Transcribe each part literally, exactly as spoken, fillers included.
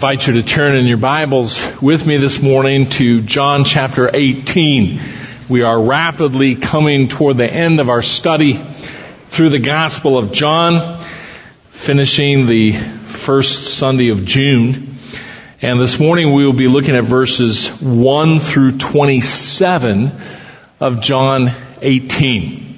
I invite you to turn in your Bibles with me this morning to John chapter eighteen. We are rapidly coming toward the end of our study through the Gospel of John, finishing the first Sunday of June. And this morning we will be looking at verses one through twenty-seven of John eighteen.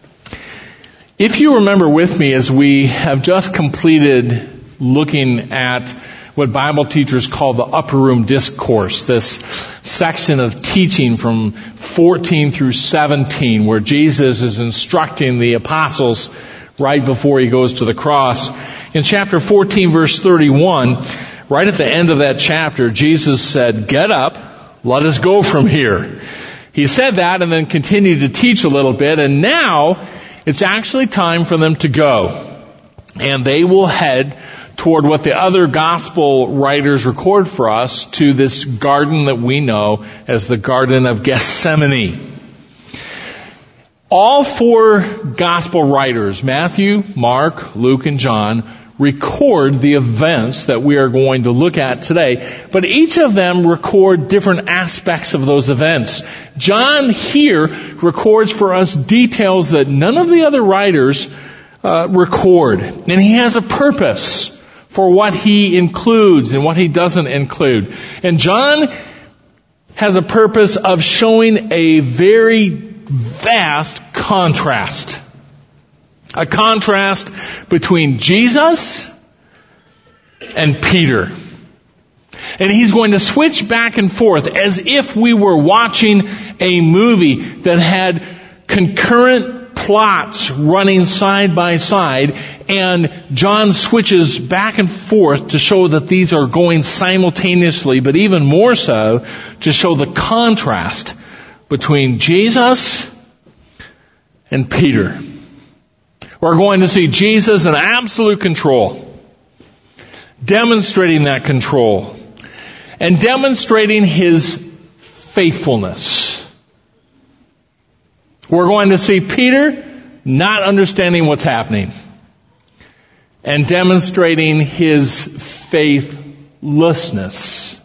If you remember with me, as we have just completed looking at what Bible teachers call the upper room discourse, this section of teaching from fourteen through seventeen, where Jesus is instructing the apostles right before he goes to the cross. In chapter fourteen, verse thirty-one, right at the end of that chapter, Jesus said, "Get up, let us go from here." He said that and then continued to teach a little bit, and now it's actually time for them to go. And they will head toward what the other gospel writers record for us, to this garden that we know as the Garden of Gethsemane. All four gospel writers, Matthew, Mark, Luke, and John, record the events that we are going to look at today, but each of them record different aspects of those events. John here records for us details that none of the other writers uh, record, and he has a purpose for what he includes and what he doesn't include. And John has a purpose of showing a very vast contrast. A contrast between Jesus and Peter. And he's going to switch back and forth as if we were watching a movie that had concurrent plots running side by side, and John switches back and forth to show that these are going simultaneously, but even more so to show the contrast between Jesus and Peter. We're going to see Jesus in absolute control, demonstrating that control, and demonstrating his faithfulness. We're going to see Peter not understanding what's happening and demonstrating his faithlessness.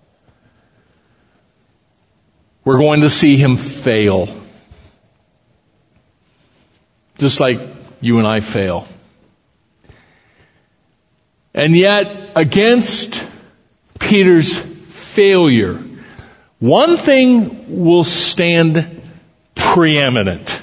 We're going to see him fail, just like you and I fail. And yet, against Peter's failure, one thing will stand preeminent: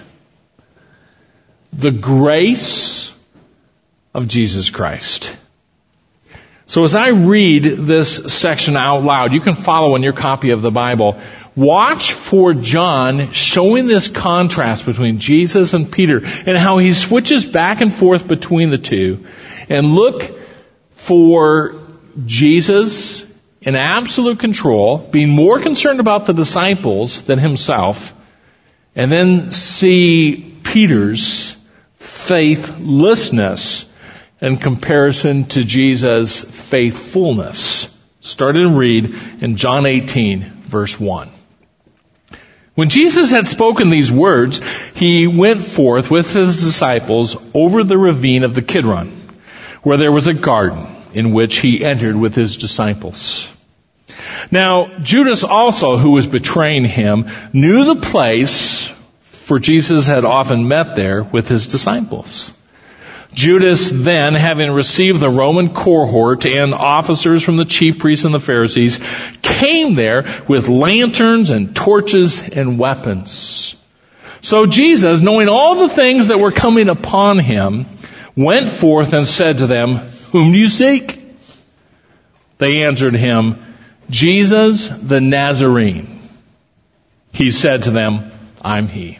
the grace of Jesus Christ. So as I read this section out loud, you can follow in your copy of the Bible. Watch for John showing this contrast between Jesus and Peter and how he switches back and forth between the two. And look for Jesus in absolute control, being more concerned about the disciples than himself. And then see Peter's faithlessness in comparison to Jesus' faithfulness. Start and read in John eighteen, verse one. When Jesus had spoken these words, he went forth with his disciples over the ravine of the Kidron, where there was a garden in which he entered with his disciples. Now, Judas also, who was betraying him, knew the place, for Jesus had often met there with his disciples. Judas then, having received the Roman cohort and officers from the chief priests and the Pharisees, came there with lanterns and torches and weapons. So Jesus, knowing all the things that were coming upon him, went forth and said to them, "Whom do you seek?" They answered him, "Jesus the Nazarene." He said to them, "I'm he."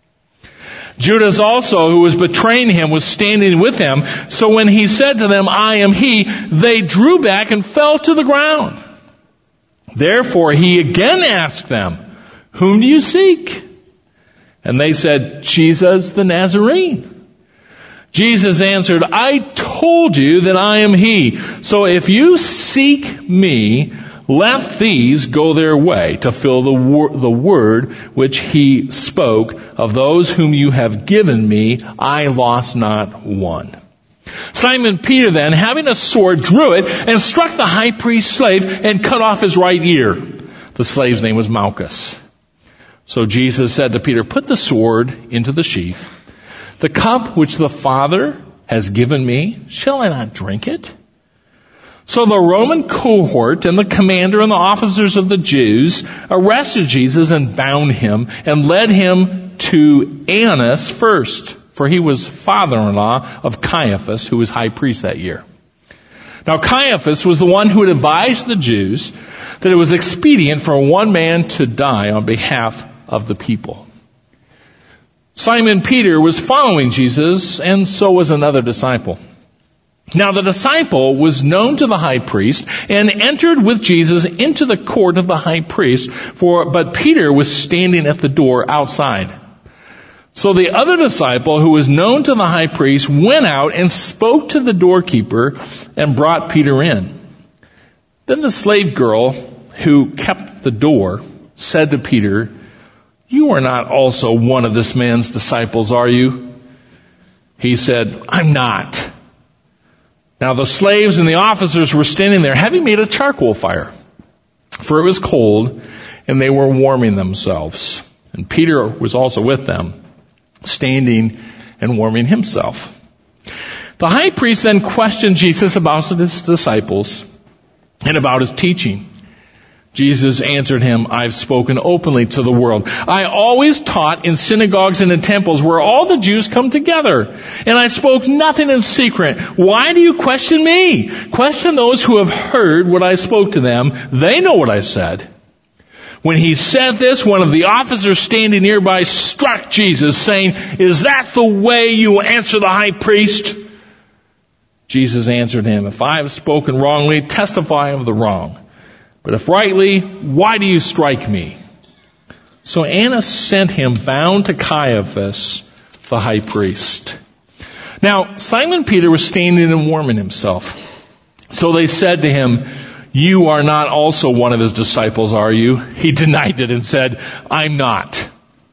Judas also, who was betraying him, was standing with them. So when he said to them, "I am he," they drew back and fell to the ground. Therefore he again asked them, "Whom do you seek?" And they said, "Jesus the Nazarene." Jesus answered, "I told you that I am he. So if you seek me, let these go their way to fill the, wor- the word which he spoke. Of those whom you have given me, I lost not one." Simon Peter then, having a sword, drew it and struck the high priest's slave and cut off his right ear. The slave's name was Malchus. So Jesus said to Peter, put the sword into the sheath. The cup which the Father has given me, shall I not drink it? So the Roman cohort and the commander and the officers of the Jews arrested Jesus and bound him and led him to Annas first, for he was father-in-law of Caiaphas, who was high priest that year. Now Caiaphas was the one who had advised the Jews that it was expedient for one man to die on behalf of the people. Simon Peter was following Jesus, and so was another disciple. Now the disciple was known to the high priest and entered with Jesus into the court of the high priest, for but Peter was standing at the door outside. So the other disciple, who was known to the high priest, went out and spoke to the doorkeeper and brought Peter in. Then the slave girl who kept the door said to Peter, you are not also one of this man's disciples, are you? He said, I'm not. Now the slaves and the officers were standing there, having made a charcoal fire, for it was cold, and they were warming themselves. And Peter was also with them, standing and warming himself. The high priest then questioned Jesus about his disciples and about his teaching. Jesus answered him, I've spoken openly to the world. I always taught in synagogues and in temples where all the Jews come together. And I spoke nothing in secret. Why do you question me? Question those who have heard what I spoke to them. They know what I said. When he said this, one of the officers standing nearby struck Jesus, saying, is that the way you answer the high priest? Jesus answered him, if I have spoken wrongly, testify of the wrong. But if rightly, why do you strike me? So Annas sent him bound to Caiaphas, the high priest. Now, Simon Peter was standing and warming himself. So they said to him, you are not also one of his disciples, are you? He denied it and said, I'm not.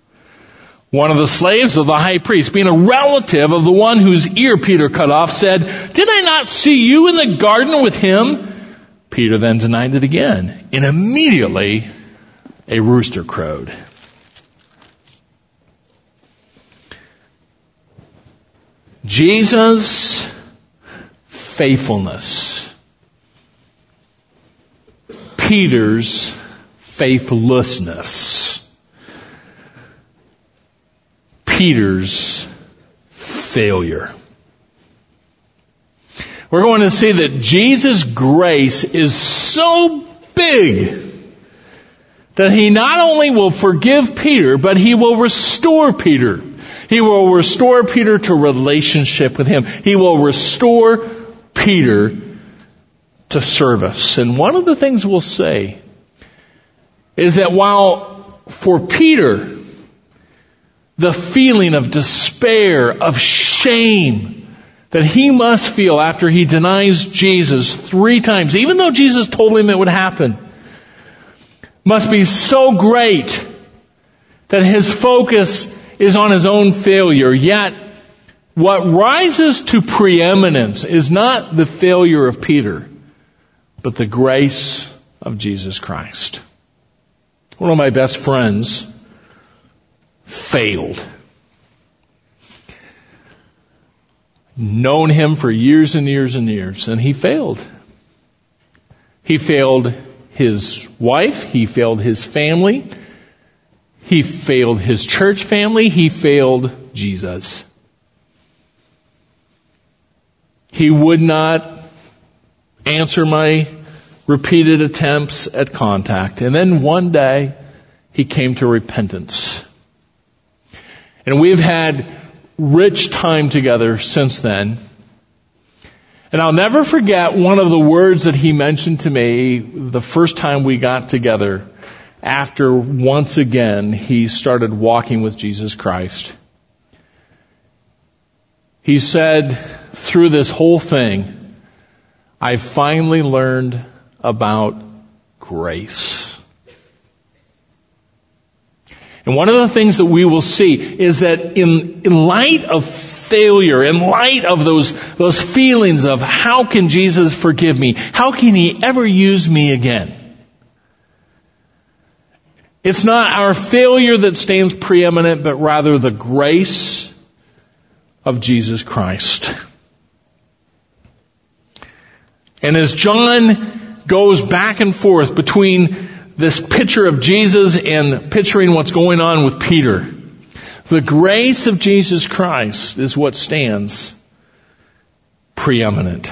One of the slaves of the high priest, being a relative of the one whose ear Peter cut off, said, did I not see you in the garden with him? Peter then denied it again, and immediately a rooster crowed. Jesus' faithfulness. Peter's faithlessness. Peter's failure. We're going to see that Jesus' grace is so big that he not only will forgive Peter, but he will restore Peter. He will restore Peter to relationship with him. He will restore Peter to service. And one of the things we'll say is that while for Peter, the feeling of despair, of shame, that he must feel after he denies Jesus three times, even though Jesus told him it would happen, must be so great that his focus is on his own failure. Yet, what rises to preeminence is not the failure of Peter, but the grace of Jesus Christ. One of my best friends failed. Known him for years and years and years, and he failed. He failed his wife, he failed his family, he failed his church family, he failed Jesus. He would not answer my repeated attempts at contact, and then one day he came to repentance. And we've had rich time together since then. And I'll never forget one of the words that he mentioned to me the first time we got together after once again he started walking with Jesus Christ. He said, through this whole thing, I finally learned about grace. And one of the things that we will see is that in, in light of failure, in light of those, those feelings of how can Jesus forgive me? How can He ever use me again? It's not our failure that stands preeminent, but rather the grace of Jesus Christ. And as John goes back and forth between this picture of Jesus and picturing what's going on with Peter, the grace of Jesus Christ is what stands preeminent.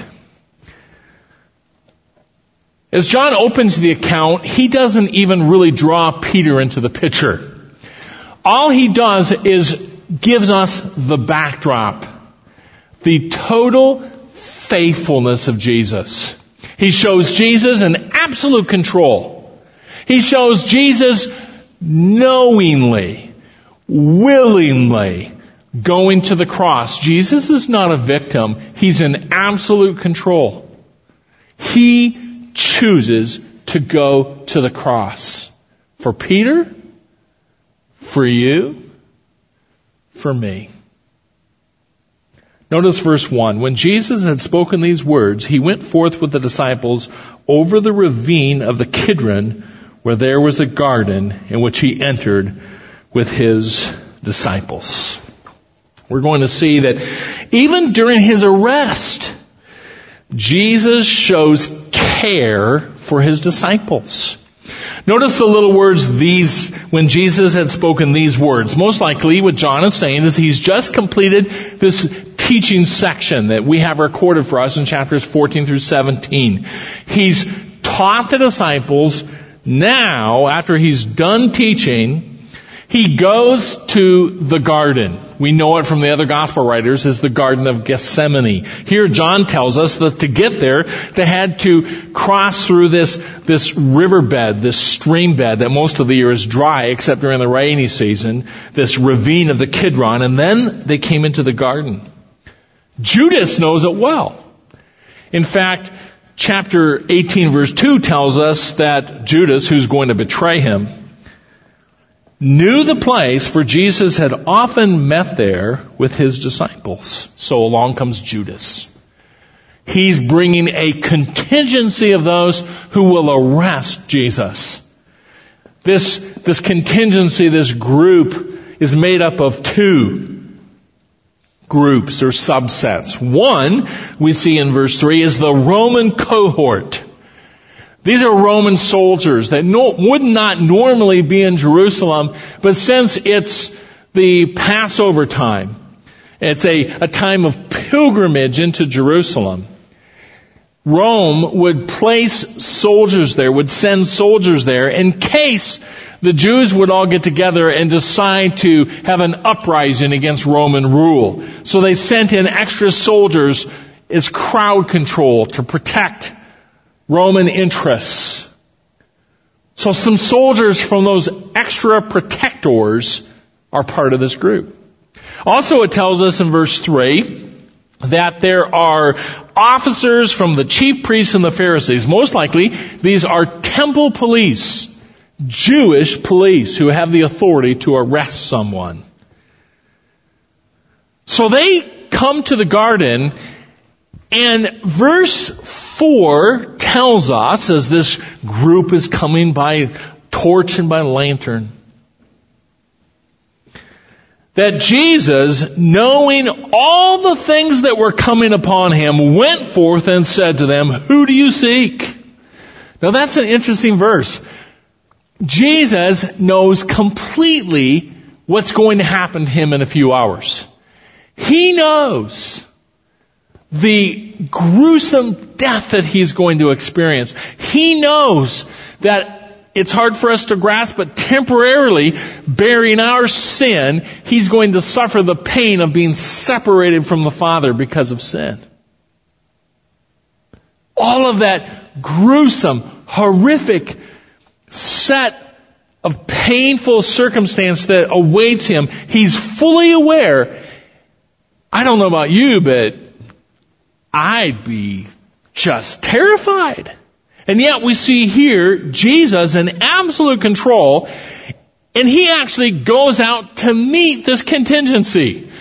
As John opens the account, he doesn't even really draw Peter into the picture. All he does is gives us the backdrop, the total faithfulness of Jesus. He shows Jesus in absolute control. He shows Jesus knowingly, willingly going to the cross. Jesus is not a victim. He's in absolute control. He chooses to go to the cross. For Peter, for you, for me. Notice verse one. When Jesus had spoken these words, He went forth with the disciples over the ravine of the Kidron, where there was a garden in which He entered with His disciples. We're going to see that even during His arrest, Jesus shows care for His disciples. Notice the little words, these, when Jesus had spoken these words. Most likely what John is saying is He's just completed this teaching section that we have recorded for us in chapters fourteen through seventeen. He's taught the disciples. Now, after He's done teaching, He goes to the garden. We know it from the other gospel writers as the Garden of Gethsemane. Here John tells us that to get there, they had to cross through this, this riverbed, this stream bed that most of the year is dry except during the rainy season, this ravine of the Kidron, and then they came into the garden. Judas knows it well. In fact, chapter eighteen verse two tells us that Judas, who's going to betray Him, knew the place, for Jesus had often met there with His disciples. So along comes Judas. He's bringing a contingency of those who will arrest Jesus. This, this contingency, this group, is made up of two groups or subsets. One, we see in verse three, is the Roman cohort. These are Roman soldiers that no, would not normally be in Jerusalem, but since it's the Passover time, it's a, a time of pilgrimage into Jerusalem, Rome would place soldiers there, would send soldiers there in case the Jews would all get together and decide to have an uprising against Roman rule. So they sent in extra soldiers as crowd control to protect Roman interests. So some soldiers from those extra protectors are part of this group. Also, it tells us in verse three that there are officers from the chief priests and the Pharisees. Most likely, these are temple police, Jewish police who have the authority to arrest someone. So they come to the garden, and verse four tells us, as this group is coming by torch and by lantern, that Jesus, knowing all the things that were coming upon Him, went forth and said to them, "Who do you seek?" Now that's an interesting verse. Jesus knows completely what's going to happen to Him in a few hours. He knows the gruesome death that He's going to experience. He knows that it's hard for us to grasp, but temporarily, bearing our sin, He's going to suffer the pain of being separated from the Father because of sin. All of that gruesome, horrific set of painful circumstance that awaits Him, He's fully aware. I don't know about you, but I'd be just terrified. And yet we see here Jesus in absolute control, and He actually goes out to meet this contingency.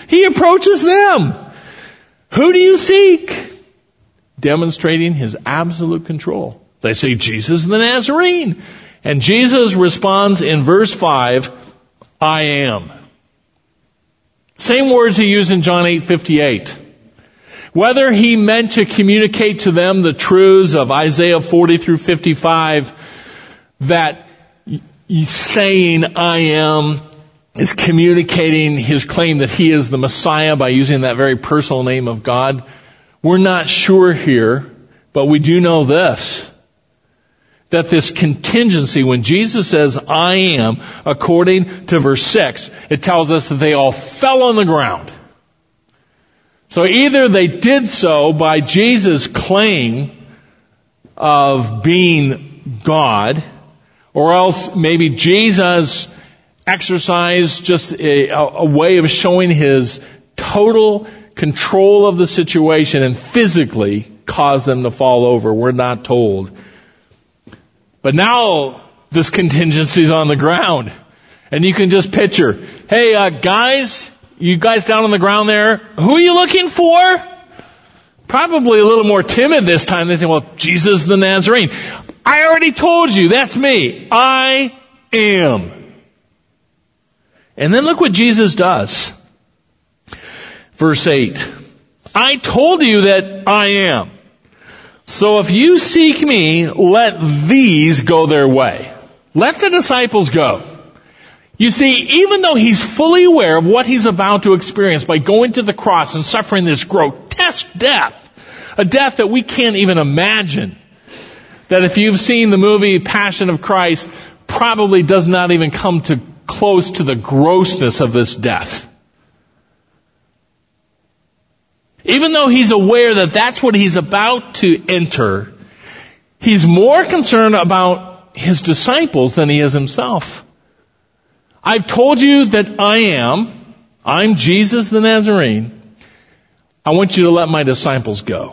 He approaches them. Who do you seek? Demonstrating his absolute control. They say, Jesus the Nazarene. And Jesus responds in verse five, I am. Same words he used in John eight fifty-eight. Whether he meant to communicate to them the truths of Isaiah forty through fifty-five, that saying I am is communicating his claim that he is the Messiah by using that very personal name of God, we're not sure here, but we do know this. That this contingency, when Jesus says, I am, according to verse six, it tells us that they all fell on the ground. So either they did so by Jesus' claim of being God, or else maybe Jesus exercised just a, a way of showing his total control of the situation and physically caused them to fall over. We're not told. But now this contingency is on the ground. And you can just picture, hey, uh, guys, you guys down on the ground there, who are you looking for? Probably a little more timid this time. They say, well, Jesus the Nazarene. I already told you, that's me. I am. And then look what Jesus does. Verse eight. I told you that I am. So if you seek me, let these go their way. Let the disciples go. You see, even though he's fully aware of what he's about to experience by going to the cross and suffering this grotesque death, a death that we can't even imagine, that if you've seen the movie Passion of Christ, probably does not even come to close to the grossness of this death. Even though he's aware that that's what he's about to enter, he's more concerned about his disciples than he is himself. I've told you that I am. I'm Jesus the Nazarene. I want you to let my disciples go.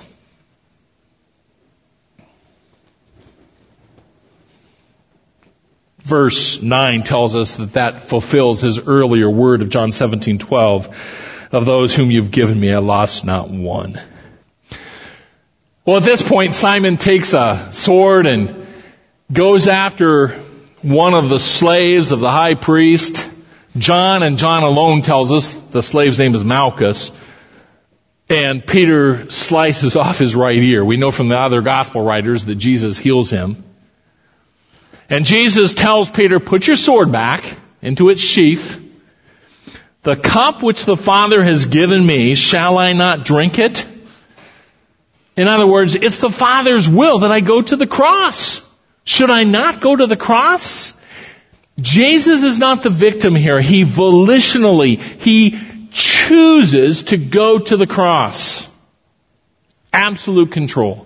Verse nine tells us that that fulfills his earlier word of John seventeen twelve. Of those whom you've given me, I lost not one. Well, at this point, Simon takes a sword and goes after one of the slaves of the high priest, John, and John alone tells us the slave's name is Malchus. And Peter slices off his right ear. We know from the other gospel writers that Jesus heals him. And Jesus tells Peter, put your sword back into its sheath. The cup which the Father has given me, shall I not drink it? In other words, it's the Father's will that I go to the cross. Should I not go to the cross? Jesus is not the victim here. He volitionally, he chooses to go to the cross. Absolute control.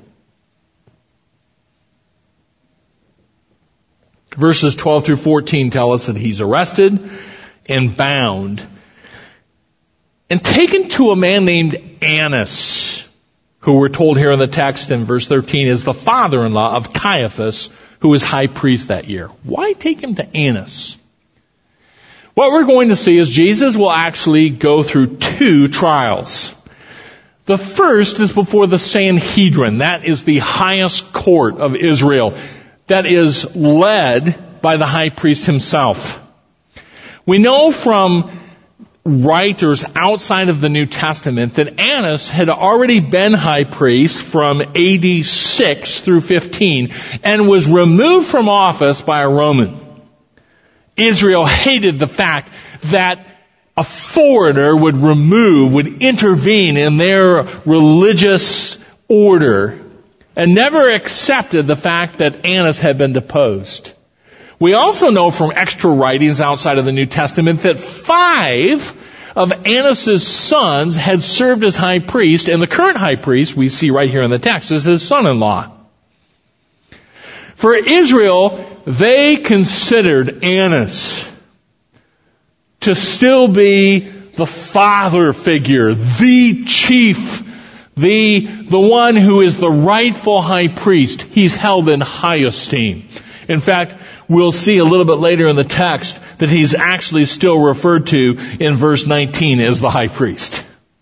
Verses twelve through fourteen tell us that he's arrested and bound and taken to a man named Annas, who we're told here in the text in verse thirteen is the father-in-law of Caiaphas, who was high priest that year. Why take him to Annas? What we're going to see is Jesus will actually go through two trials. The first is before the Sanhedrin. That is the highest court of Israel. That is led by the high priest himself. We know from writers outside of the New Testament that Annas had already been high priest from A D six through fifteen and was removed from office by a Roman. Israel hated the fact that a foreigner would remove, would intervene in their religious order, and never accepted the fact that Annas had been deposed. We also know from extra writings outside of the New Testament that five of Annas' sons had served as high priest, and the current high priest, we see right here in the text, is his son-in-law. For Israel, they considered Annas to still be the father figure, the chief, the, the one who is the rightful high priest. He's held in high esteem. In fact, we'll see a little bit later in the text that he's actually still referred to in verse nineteen as the high priest.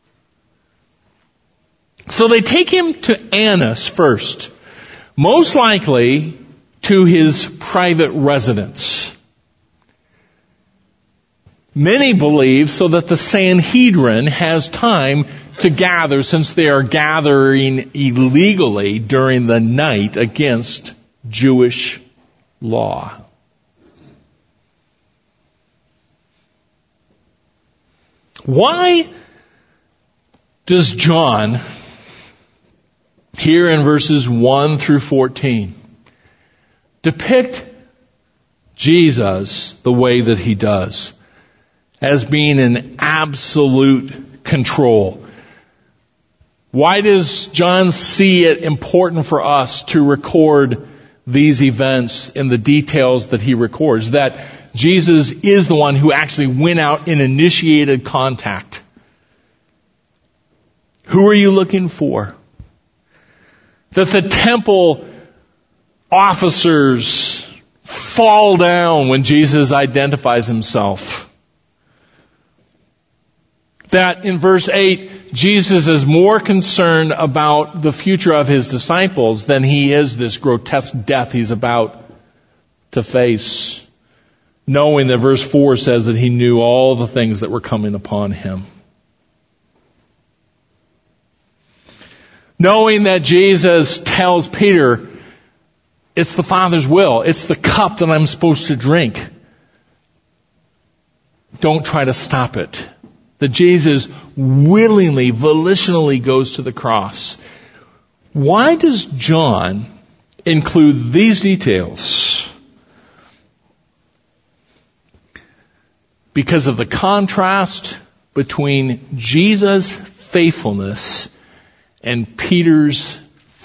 So they take him to Annas first, most likely to his private residence. Many believe so that the Sanhedrin has time to gather, since they are gathering illegally during the night against Jewish law. Why does John, here in verses one through fourteen, depict Jesus the way that he does, as being in absolute control? Why does John see it important for us to record these events in the details that he records? That Jesus is the one who actually went out and initiated contact. Who are you looking for? That the temple officers fall down when Jesus identifies himself. That in verse eight, Jesus is more concerned about the future of his disciples than he is this grotesque death he's about to face. Knowing that verse four says that he knew all the things that were coming upon him. Knowing that Jesus tells Peter, it's the Father's will. It's the cup that I'm supposed to drink. Don't try to stop it. That Jesus willingly, volitionally goes to the cross. Why does John include these details? Because of the contrast between Jesus' faithfulness and Peter's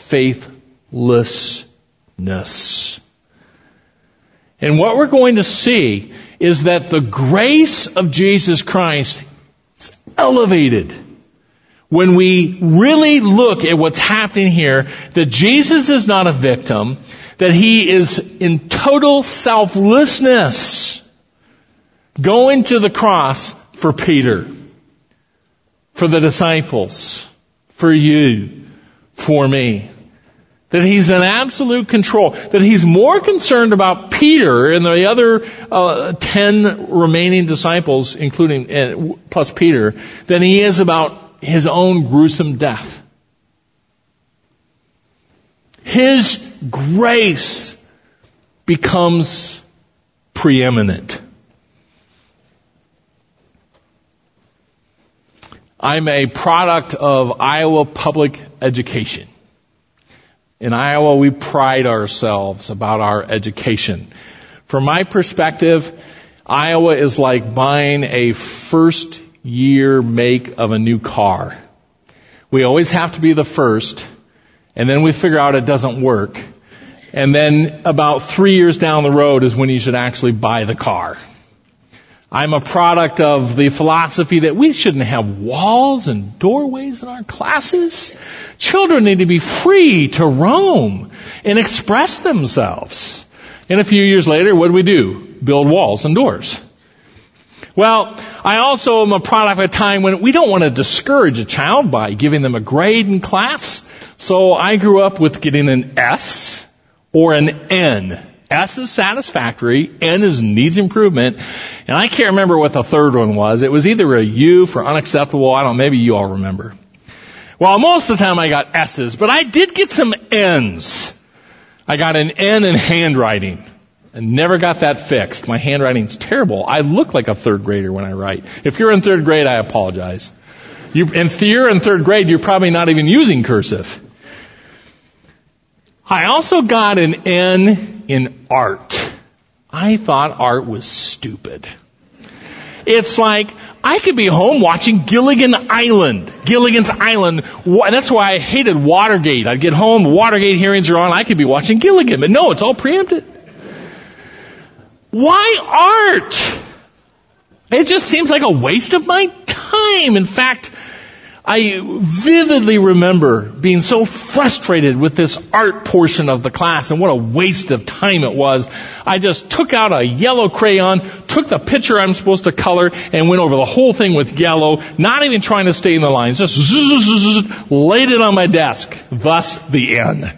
faithlessness. And what we're going to see is that the grace of Jesus Christ is elevated when we really look at what's happening here, that Jesus is not a victim, that he is in total selflessness going to the cross for Peter, for the disciples, for you, for me. That he's in absolute control. That he's more concerned about Peter and the other uh, ten remaining disciples, including uh, plus Peter, than he is about his own gruesome death. His grace becomes preeminent. I'm a product of Iowa public education. In Iowa, we pride ourselves about our education. From my perspective, Iowa is like buying a first year make of a new car. We always have to be the first, and then we figure out it doesn't work. And then about three years down the road is when you should actually buy the car. I'm a product of the philosophy that we shouldn't have walls and doorways in our classes. Children need to be free to roam and express themselves. And a few years later, what do we do? Build walls and doors. Well, I also am a product of a time when we don't want to discourage a child by giving them a grade in class. So I grew up with getting an S or an N. S is satisfactory, N is needs improvement, and I can't remember what the third one was. It was either a U for unacceptable, I don't know, maybe you all remember. Well, most of the time I got S's, but I did get some N's. I got an N in handwriting, and never got that fixed. My handwriting's terrible. I look like a third grader when I write. If you're in third grade, I apologize. You, if you're in third grade, you're probably not even using cursive. I also got an N in art. I thought art was stupid. It's like, I could be home watching Gilligan Island. Gilligan's Island. That's why I hated Watergate. I'd get home, Watergate hearings are on, I could be watching Gilligan. But no, it's all preempted. Why art? It just seems like a waste of my time. In fact, I vividly remember being so frustrated with this art portion of the class and what a waste of time it was. I just took out a yellow crayon, took the picture I'm supposed to color, and went over the whole thing with yellow, not even trying to stay in the lines, just zzz, laid it on my desk. Thus, the end.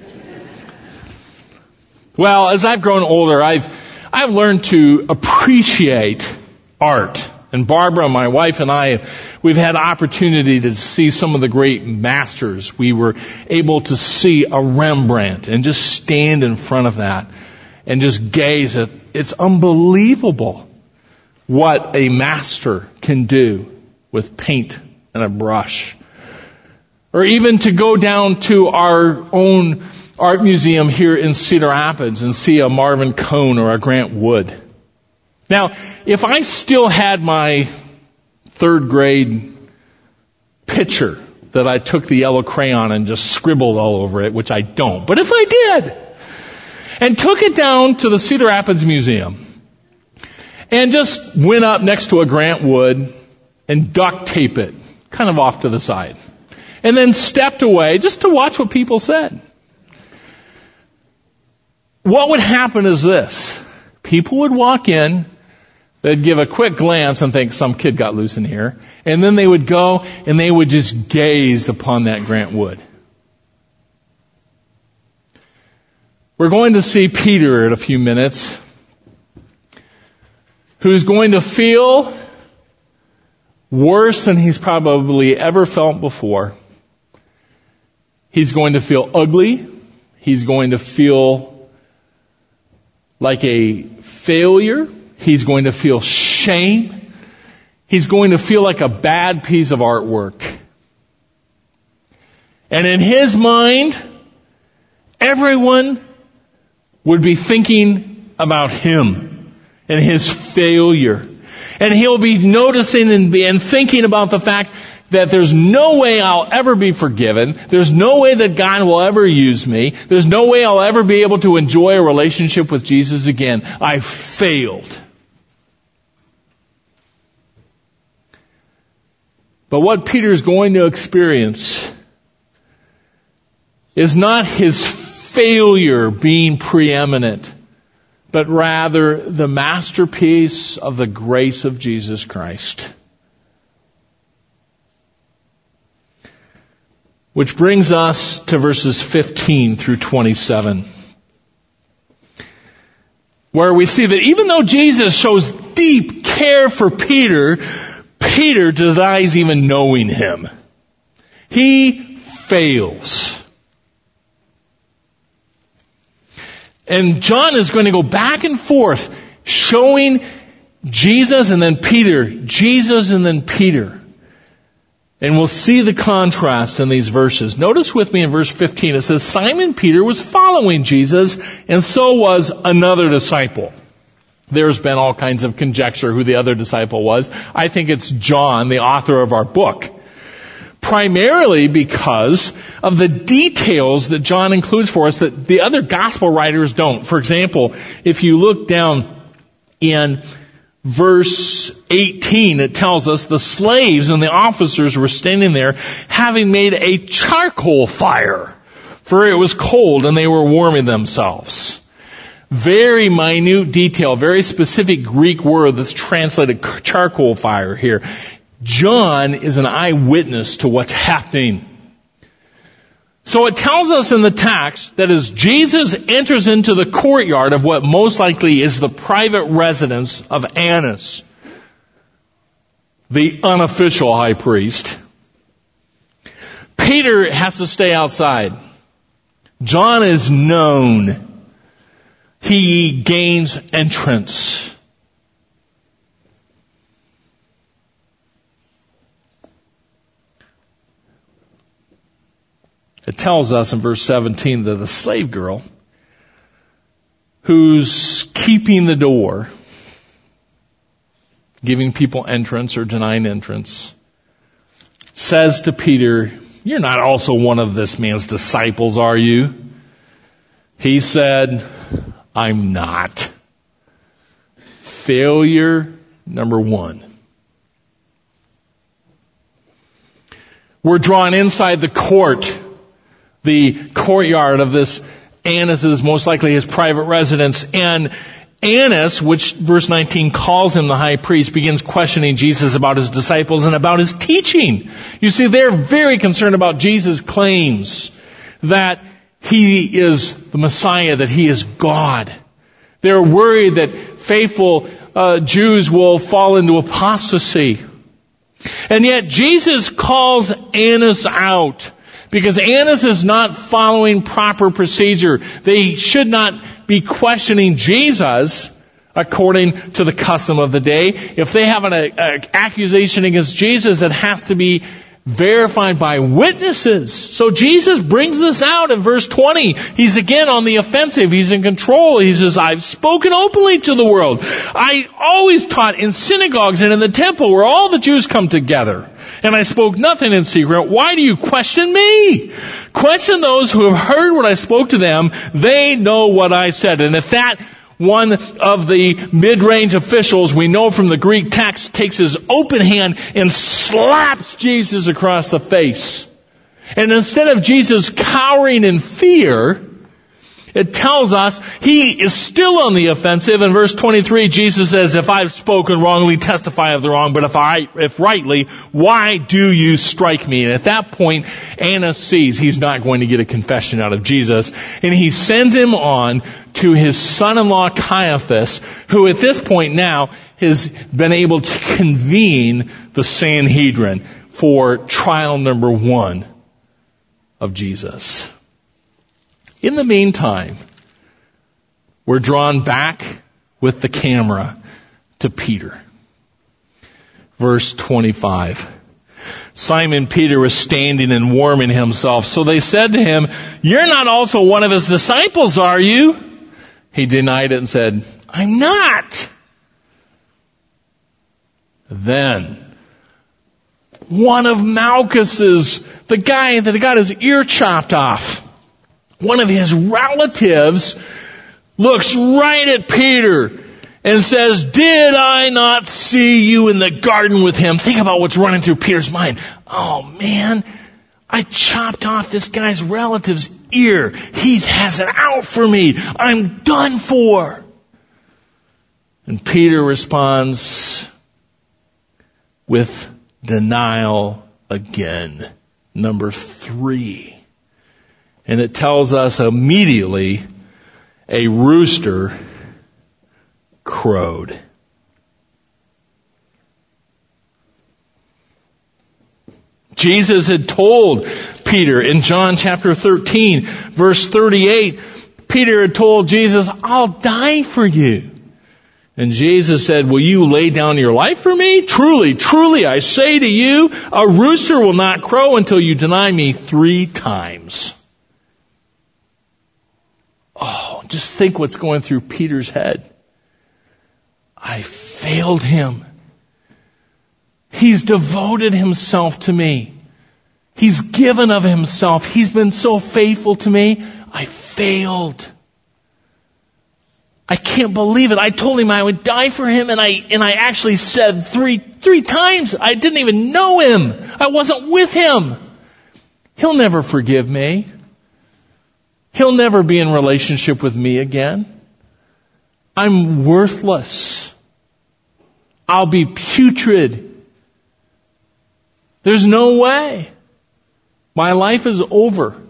Well, as I've grown older, I've I've learned to appreciate art. And Barbara, my wife, and I, we've had opportunity to see some of the great masters. We were able to see a Rembrandt and just stand in front of that and just gaze at, it's unbelievable what a master can do with paint and a brush. Or even to go down to our own art museum here in Cedar Rapids and see a Marvin Cohn or a Grant Wood. Now, if I still had my third grade picture that I took the yellow crayon and just scribbled all over it, which I don't, but if I did, and took it down to the Cedar Rapids Museum and just went up next to a Grant Wood and duct tape it kind of off to the side, and then stepped away just to watch what people said, what would happen is this. People would walk in, they'd give a quick glance and think some kid got loose in here. And then they would go and they would just gaze upon that Grant Wood. We're going to see Peter in a few minutes, who's going to feel worse than he's probably ever felt before. He's going to feel ugly. He's going to feel like a failure. He's going to feel shame. He's going to feel like a bad piece of artwork. And in his mind, everyone would be thinking about him and his failure. And he'll be noticing and, be, and thinking about the fact that there's no way I'll ever be forgiven. There's no way that God will ever use me. There's no way I'll ever be able to enjoy a relationship with Jesus again. I failed. But what Peter's going to experience is not his failure being preeminent, but rather the masterpiece of the grace of Jesus Christ. Which brings us to verses fifteen through twenty-seven, where we see that even though Jesus shows deep care for Peter, Peter denies even knowing him. He fails. And John is going to go back and forth showing Jesus and then Peter, Jesus and then Peter. And we'll see the contrast in these verses. Notice with me in verse fifteen, it says, Simon Peter was following Jesus, and so was another disciple. There's been all kinds of conjecture who the other disciple was. I think it's John, the author of our book. Primarily because of the details that John includes for us that the other gospel writers don't. For example, if you look down in verse eighteen, it tells us the slaves and the officers were standing there having made a charcoal fire, for it was cold and they were warming themselves. Very minute detail, very specific Greek word that's translated charcoal fire here. John is an eyewitness to what's happening. So it tells us in the text that as Jesus enters into the courtyard of what most likely is the private residence of Annas, the unofficial high priest, Peter has to stay outside. John is known. He gains entrance. It tells us in verse seventeen that the slave girl who's keeping the door, giving people entrance or denying entrance, says to Peter, "You're not also one of this man's disciples, are you?" He said, "I'm not." Failure number one. We're drawn inside the court, the courtyard of this Annas' most likely his private residence. And Annas, which verse nineteen calls him the high priest, begins questioning Jesus about his disciples and about his teaching. You see, they're very concerned about Jesus' claims that he is the Messiah, that he is God. They're worried that faithful uh, Jews will fall into apostasy. And yet Jesus calls Annas out because Annas is not following proper procedure. They should not be questioning Jesus according to the custom of the day. If they have an a, a accusation against Jesus, it has to be verified by witnesses. So Jesus brings this out in verse twenty. He's again on the offensive. He's in control. He says, I've spoken openly to the world. I always taught in synagogues and in the temple where all the Jews come together. And I spoke nothing in secret. Why do you question me? Question those who have heard what I spoke to them. They know what I said. And if that one of the mid-range officials, we know from the Greek text, takes his open hand and slaps Jesus across the face. And instead of Jesus cowering in fear, it tells us he is still on the offensive. In verse twenty-three, Jesus says, if I've spoken wrongly, testify of the wrong, but if I, if rightly, why do you strike me? And at that point, Annas sees he's not going to get a confession out of Jesus, and he sends him on to his son-in-law Caiaphas, who at this point now has been able to convene the Sanhedrin for trial number one of Jesus. In the meantime, we're drawn back with the camera to Peter. Verse twenty-five. Simon Peter was standing and warming himself. So they said to him, you're not also one of his disciples, are you? He denied it and said, I'm not. Then one of Malchus's, the guy that got his ear chopped off, one of his relatives looks right at Peter and says, did I not see you in the garden with him? Think about what's running through Peter's mind. Oh man, I chopped off this guy's relative's ear. He has it out for me. I'm done for. And Peter responds with denial again. Number three. And it tells us immediately a rooster crowed. Jesus had told Peter in John chapter thirteen, verse thirty-eight, Peter had told Jesus, I'll die for you. And Jesus said, will you lay down your life for me? Truly, truly, I say to you, a rooster will not crow until you deny me three times. Oh, just think what's going through Peter's head. I failed him. He's devoted himself to me. He's given of himself. He's been so faithful to me. I failed. I can't believe it. I told him I would die for him, and I and I actually said three three times I didn't even know him. I wasn't with him. He'll never forgive me. He'll never be in relationship with me again. I'm worthless. I'll be putrid. There's no way. My life is over.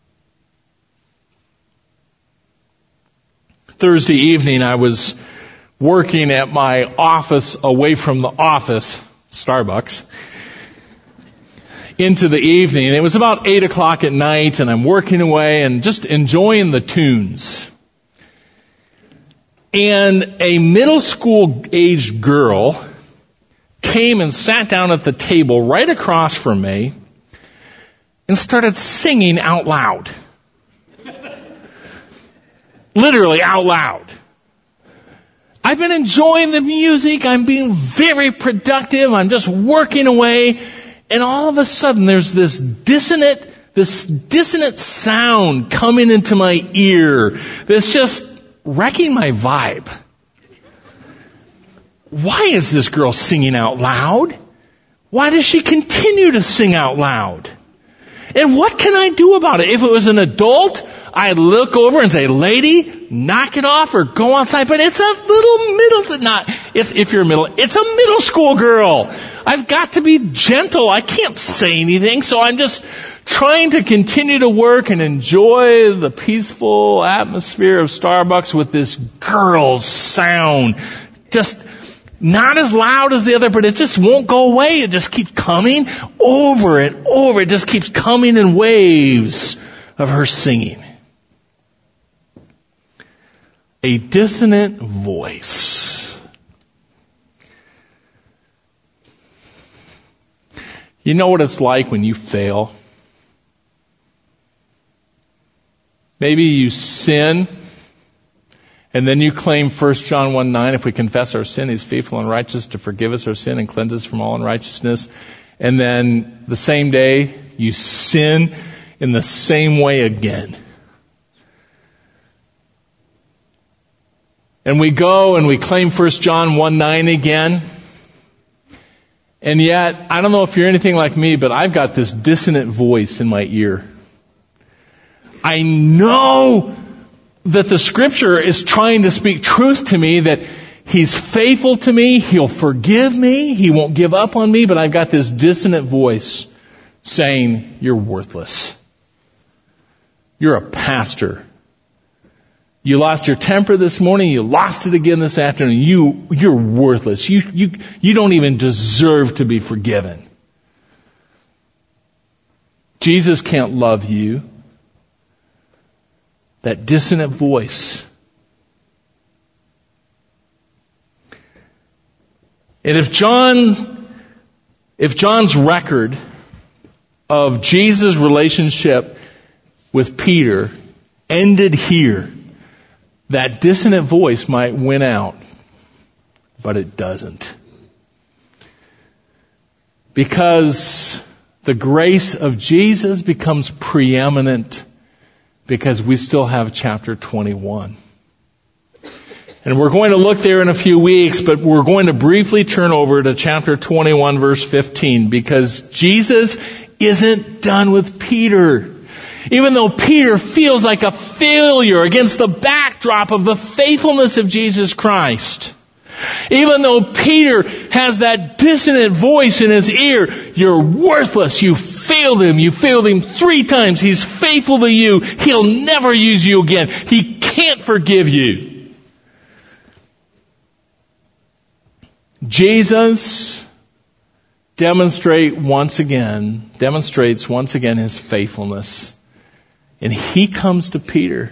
Thursday evening, I was working at my office away from the office, Starbucks, into the evening. And it was about eight o'clock at night, and I'm working away and just enjoying the tunes. And a middle school aged girl came and sat down at the table right across from me and started singing out loud. Literally out loud. I've been enjoying the music. I'm being very productive. I'm just working away. And all of a sudden there's this dissonant, this dissonant sound coming into my ear that's just wrecking my vibe. Why is this girl singing out loud? Why does she continue to sing out loud? And what can I do about it? If it was an adult, I'd look over and say, lady, knock it off or go outside. But it's a little middle, not, if, if you're middle, it's a middle school girl. I've got to be gentle. I can't say anything. So I'm just trying to continue to work and enjoy the peaceful atmosphere of Starbucks with this girl's sound. Just not as loud as the other, but it just won't go away. It just keeps coming over and over. It just keeps coming in waves of her singing. A dissonant voice. You know what it's like when you fail? Maybe you sin, and then you claim First John one nine, if we confess our sin, He's faithful and righteous to forgive us our sin and cleanse us from all unrighteousness. And then the same day, you sin in the same way again. And we go and we claim First John one nine again. And yet, I don't know if you're anything like me, but I've got this dissonant voice in my ear. I know that the Scripture is trying to speak truth to me, that He's faithful to me, He'll forgive me, He won't give up on me, but I've got this dissonant voice saying, you're worthless. You're a pastor. You lost your temper this morning, you lost it again this afternoon. You, you're worthless. You, you, you don't even deserve to be forgiven. Jesus can't love you. That dissonant voice. And if John, if John's record of Jesus' relationship with Peter ended here, that dissonant voice might win out, but it doesn't. Because the grace of Jesus becomes preeminent because we still have chapter twenty-one. And we're going to look there in a few weeks, but we're going to briefly turn over to chapter twenty-one, verse fifteen, because Jesus isn't done with Peter. Even though Peter feels like a failure against the backdrop of the faithfulness of Jesus Christ. Even though Peter has that dissonant voice in his ear, you're worthless, you failed him, you failed him three times, he's faithful to you, he'll never use you again, he can't forgive you. Jesus demonstrate once again, demonstrates once again his faithfulness. And he comes to Peter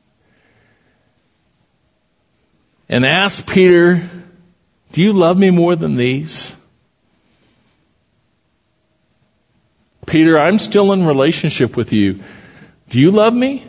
and asks Peter, do you love me more than these? Peter, I'm still in relationship with you. Do you love me?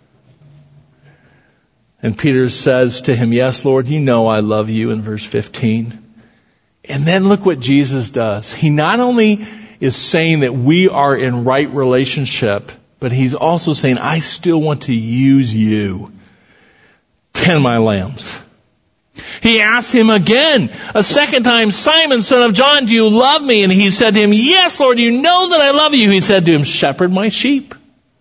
And Peter says to him, yes, Lord, you know I love you, in verse fifteen. And then look what Jesus does. He not only is saying that we are in right relationship, but he's also saying, I still want to use you. Tend my lambs. He asked him again, a second time, Simon, son of John, do you love me? And he said to him, yes, Lord, you know that I love you. He said to him, shepherd my sheep.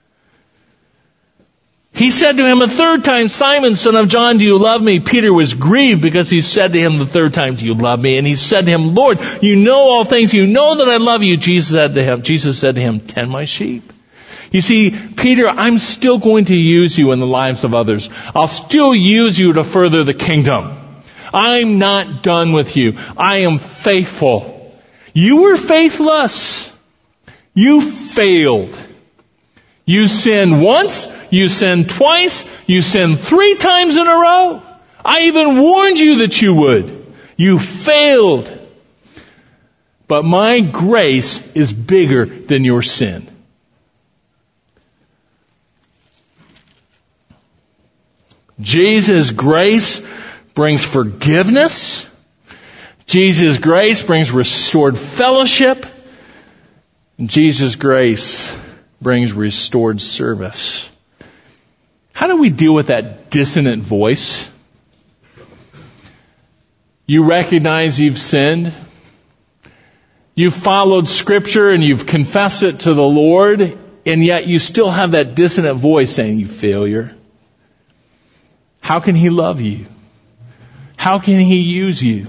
He said to him a third time, Simon, son of John, do you love me? Peter was grieved because he said to him the third time, do you love me? And he said to him, Lord, you know all things. You know that I love you. Jesus said to him, Jesus said to him, tend my sheep. You see, Peter, I'm still going to use you in the lives of others. I'll still use you to further the kingdom. I'm not done with you. I am faithful. You were faithless. You failed. You sinned once, you sinned twice, you sinned three times in a row. I even warned you that you would. You failed. But my grace is bigger than your sin. Jesus' grace brings forgiveness. Jesus' grace brings restored fellowship. And Jesus' grace brings restored service. How do we deal with that dissonant voice? You recognize you've sinned. You've followed Scripture and you've confessed it to the Lord, and yet you still have that dissonant voice saying, you failure. How can He love you? How can He use you?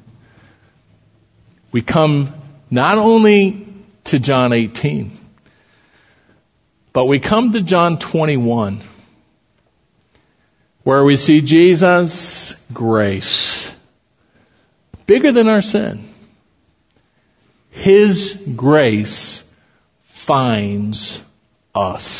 We come not only to John eighteen, but we come to John twenty-one, where we see Jesus' grace, bigger than our sin. His grace finds us.